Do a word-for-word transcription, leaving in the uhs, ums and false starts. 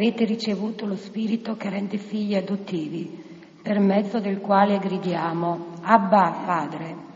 avete ricevuto lo Spirito che rende figli adottivi, per mezzo del quale gridiamo: Abba, Padre.